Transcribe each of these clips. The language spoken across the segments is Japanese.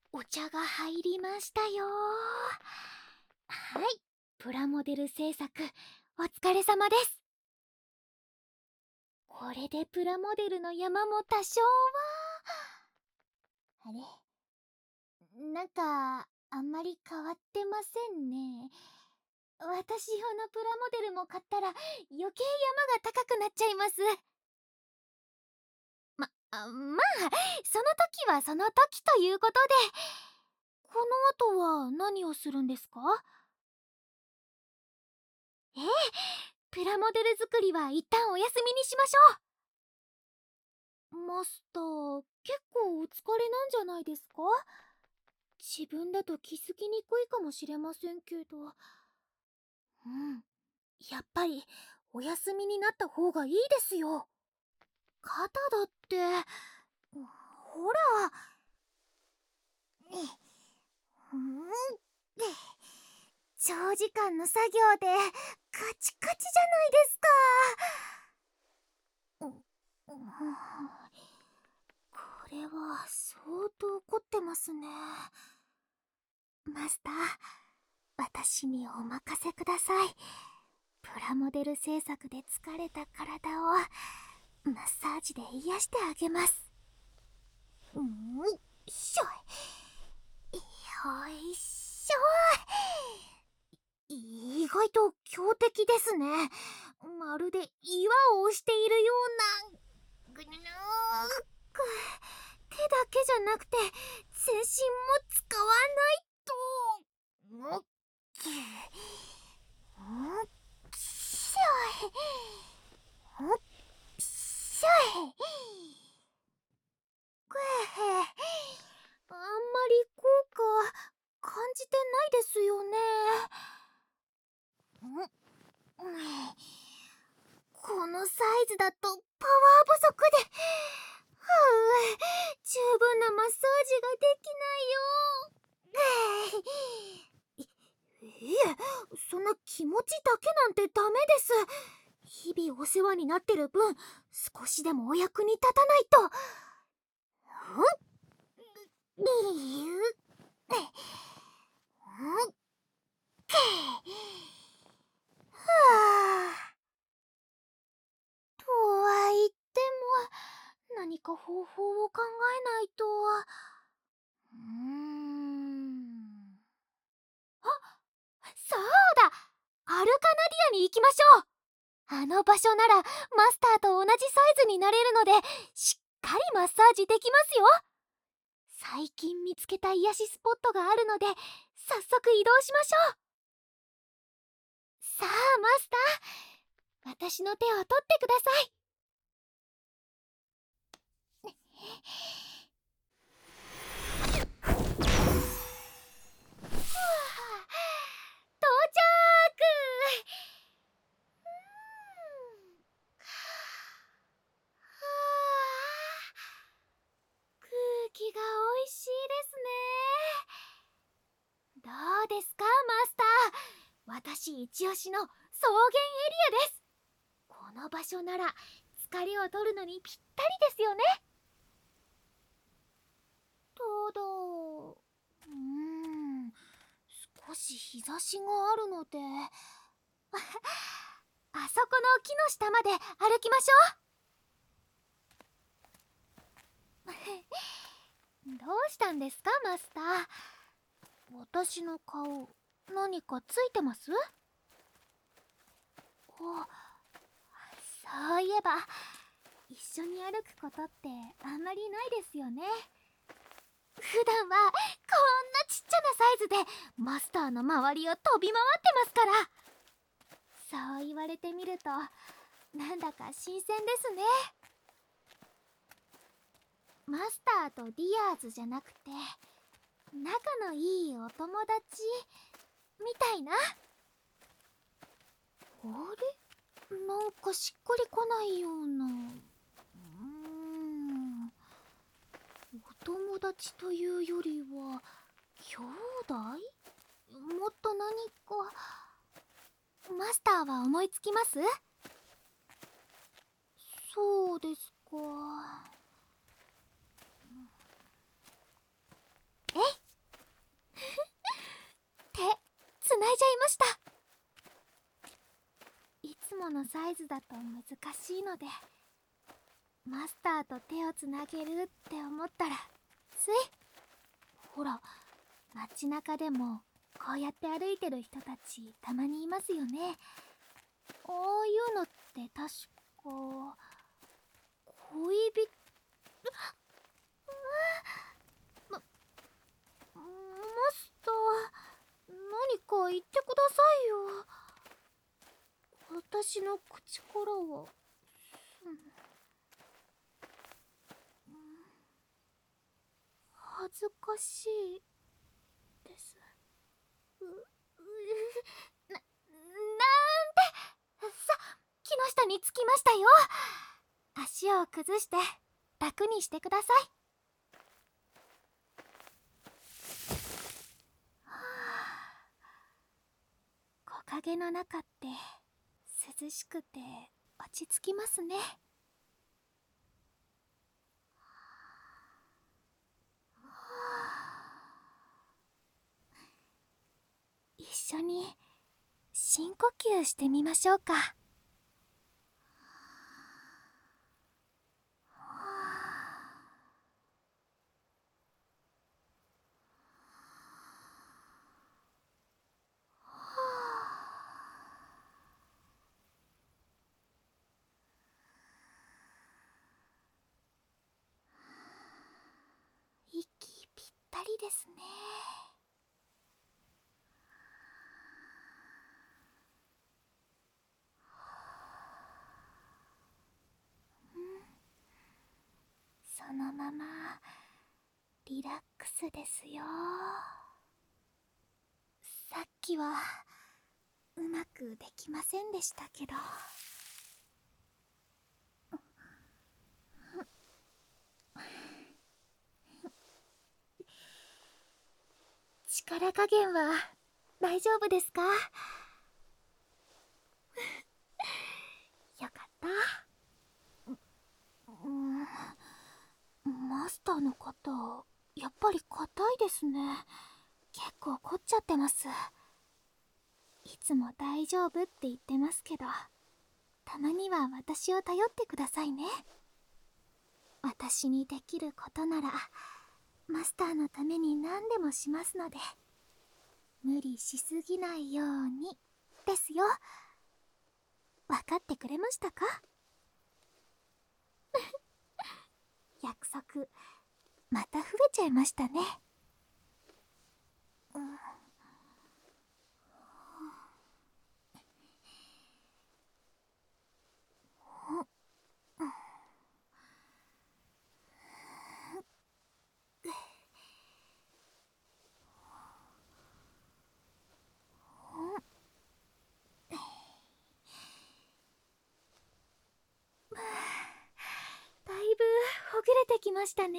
お茶が入りましたよ。はい、プラモデル制作お疲れ様です。これでプラモデルの山も多少は。あれ、なんかあんまり変わってませんね。私用のプラモデルも買ったら余計山が高くなっちゃいます。まあ、その時はその時ということで、この後は何をするんですか？ええ、プラモデル作りは一旦お休みにしましょう。マスター、結構お疲れなんじゃないですか？自分だと気づきにくいかもしれませんけど。やっぱりお休みになった方がいいですよ。肩だって、ほら。長時間の作業でカチカチじゃないですか。これは相当怒ってますね。マスター、私にお任せください。プラモデル制作で疲れた体をマッサージで癒してあげます。しょい、よいしょ。意外と強敵ですね。まるで岩を押しているような。ぐぬぬーく、手だけじゃなくて全身も使わないと。きしょい、しょい。あんまり効果感じてないですよね。このサイズだとパワー不足で、十分なマッサージができないよ。そんな気持ちだけなんてダメです。日々お世話になってる分、少しでもお役に立たないと。とは言っても、何か方法を考えないと。あ、そうだ、アルカナディアに行きましょう。あの場所ならマスターと同じサイズになれるので、しっかりマッサージできますよ。最近見つけた癒しスポットがあるので、早速移動しましょう。さあマスター、私の手を取ってください。到着。空気がおいしいですね。どうですかマスター、私一押しの草原エリアです。この場所なら疲れを取るのにぴったりですよね。ただ、少し日差しがあるのであそこの木の下まで歩きましょう。どうしたんですかマスター、私の顔何かついてます？そういえば一緒に歩くことってあんまりないですよね。普段はこんなちっちゃなサイズでマスターの周りを飛び回ってますから。そう言われてみるとなんだか新鮮ですね。マスターとディアーズじゃなくて仲のいいお友達みたいな。あれ、なんかしっくりこないような。お友達というよりは兄弟？もっと何か。マスターは思いつきます？そうですか。えい、 サイズだと難しいので、マスターと手をつなげるって思ったらつい。ほら、街中でもこうやって歩いてる人たちたまにいますよね。ああいうのって確か恋人。マスター、何か言ってくださいよ。私の口からは。恥ずかしいです。なんて。木の下に着きましたよ。足を崩して楽にしてください。木陰の中って涼しくて落ち着きますね。一緒に深呼吸してみましょうか。息ぴったりですね。そのままリラックスですよ。さっきはうまくできませんでしたけど。力加減は大丈夫ですか？よかった。マスターの肩、やっぱり硬いですね。結構凝っちゃってます。いつも大丈夫って言ってますけど、たまには私を頼ってくださいね。私にできることならマスターのために何でもしますので、無理しすぎないようにですよ。分かってくれましたか？約束また増えちゃいましたね。だいぶほぐれてきましたね。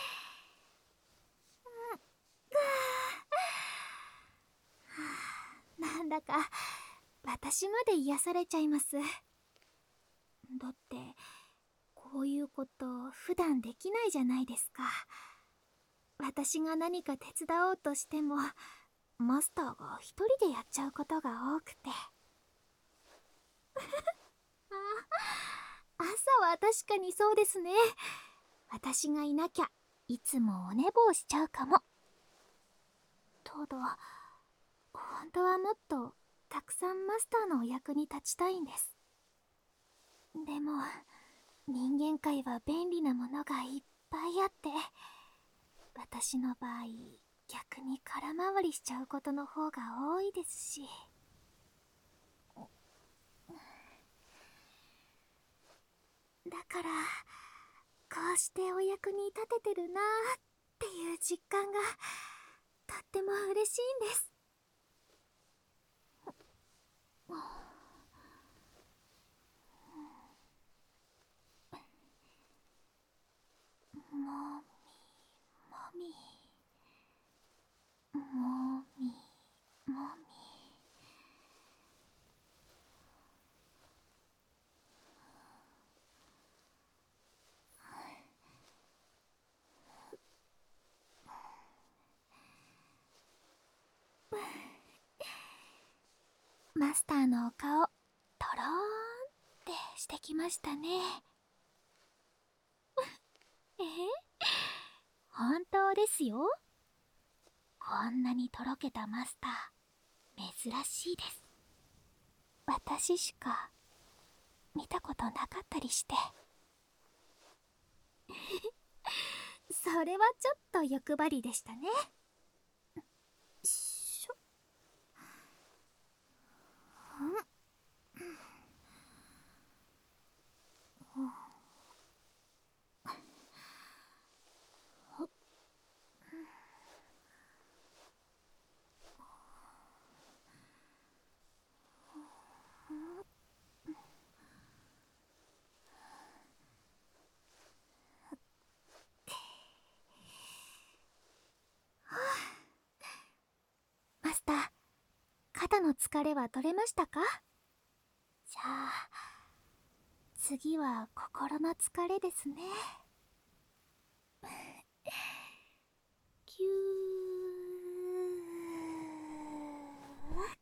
なんだか私まで癒されちゃいます。だってこういうこと普段できないじゃないですか。私が何か手伝おうとしてもマスターが一人でやっちゃうことが多くて。朝は確かにそうですね。私がいなきゃいつもお寝坊しちゃうかも。ただ本当はもっとたくさんマスターのお役に立ちたいんです。でも人間界は便利なものがいっぱいあって、私の場合逆に空回りしちゃうことの方が多いですし。だからこうしてお役に立ててるなーっていう実感がとっても嬉しいんです。もみもみもみ。マスターのお顔とろーんしてきましたね。本当ですよ。こんなにとろけたマスター、珍しいです。私しか見たことなかったりして。それはちょっと欲張りでしたね。しょマスター、肩の疲れは取れましたか？じゃあ次は心の疲れですね。キュー。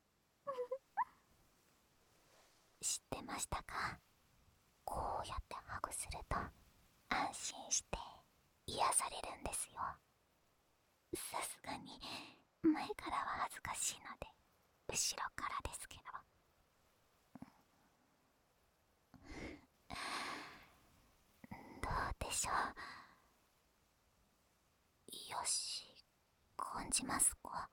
知ってましたか？こうやってハグすると安心して癒されるんですよ。さすがに前からは恥ずかしいので後ろからですけど。どうでしょう。よし、感じますか？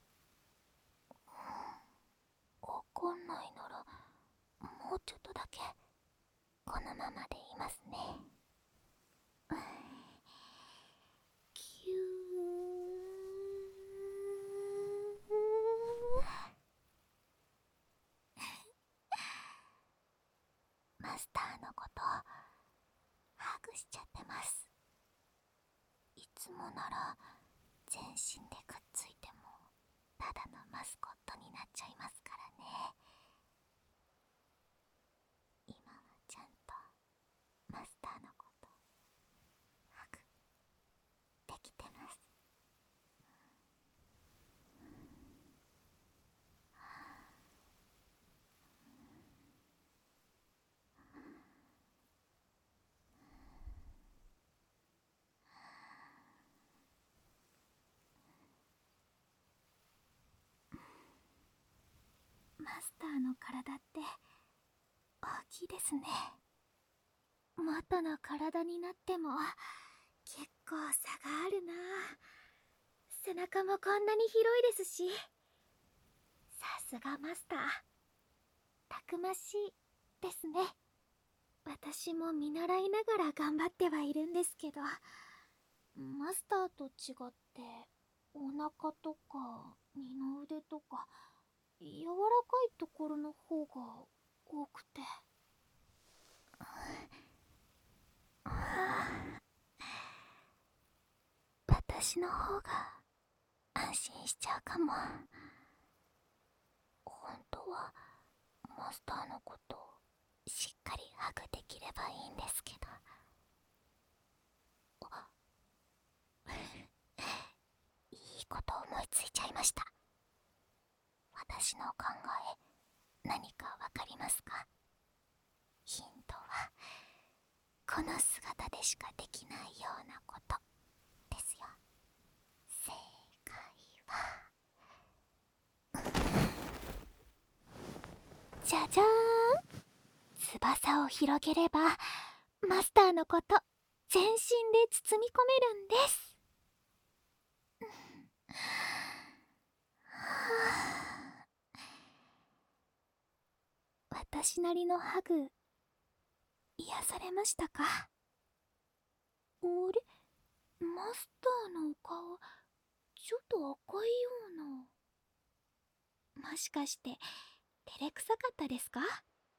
わかんないならもうちょっとだけこのままでいますね。キュー。マスターのことハグしちゃってます。いつもなら全身でくっついてもただのマスコットになっちゃいますからね。今はちゃんとマスターのことハグできてます。マスターの体って大きいですね。元の体になっても結構差があるな。背中もこんなに広いですし。さすがマスター、たくましいですね。私も見習いながら頑張ってはいるんですけど、マスターと違ってお腹とか二の腕とか柔らかいところの方が多くて。私の方が安心しちゃうかも。本当はマスターのことしっかりハグできればいいんですけど。いいこと思いついちゃいました。私の考え、何かわかりますか？ヒントはこの姿でしかできないようなことですよ。正解はじゃじゃーん。翼を広げればマスターのこと全身で包み込めるんです。私なりのハグ癒されましたか？あれ、マスターのお顔ちょっと赤いような。もしかして照れくさかったですか？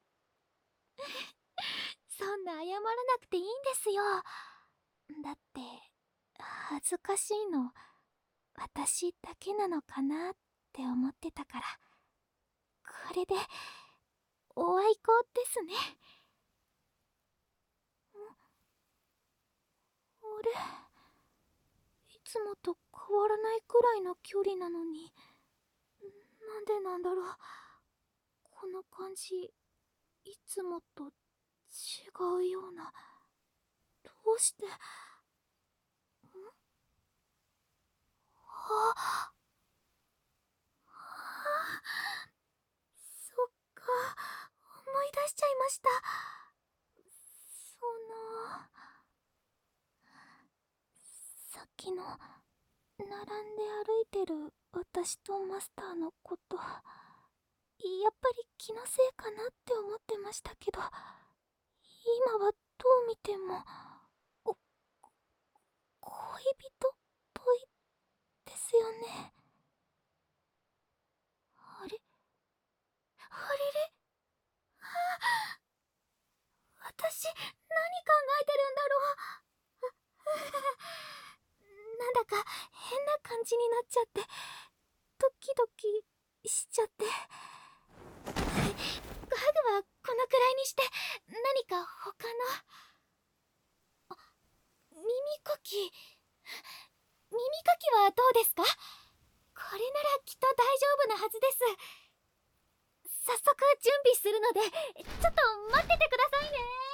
そんな謝らなくていいんですよ。だって恥ずかしいの私だけなのかなって思ってたから。これでおあいこですね。あれ、いつもと変わらないくらいの距離なのに、なんでなんだろう。この感じいつもと違うような。どうして。あ、そっか、思い出しちゃいました。その、さっきの並んで歩いてる私とマスターのこと、やっぱり気のせいかなって思ってましたけど、今はどう見てもお恋人っぽいですよね。あれ、あれれ、私何考えてるんだろう。なんだか変な感じになっちゃって、ドキドキしちゃって。ハグはこのくらいにして、何か他の。耳かきはどうですか？これならきっと大丈夫なはずです。早速準備するので、ちょっと待っててくださいね。